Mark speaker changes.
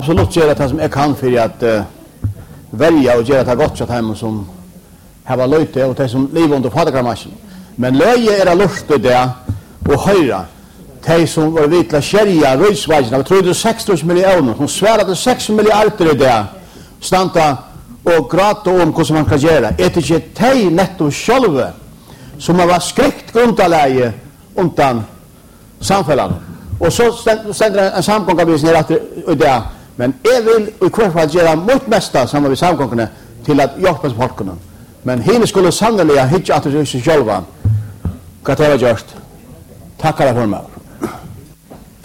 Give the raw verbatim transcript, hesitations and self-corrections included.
Speaker 1: absolut göra det som jag kan för att uh, välja och göra det gott så att hem som har löjte och det som lever under faderkramasjen. Men löje är det lust det och höra de som var vitla kärja röjsvajsna vi trodde sex miljoner som svärade sex miljarder i det stanta och grata om hur man kan göra. Är det inte de netto själva som har varit skrikt grundaläge undan samfällan. Och så ständer en samgångavvisning rätt i det. Men jag vill i kvart fall göra mot mesta samma vid samgångarna till att hjälpa folkarna. Men henne skulle sannolikt hitta att det sig själva. Vad det var gjort. Tackar för mig.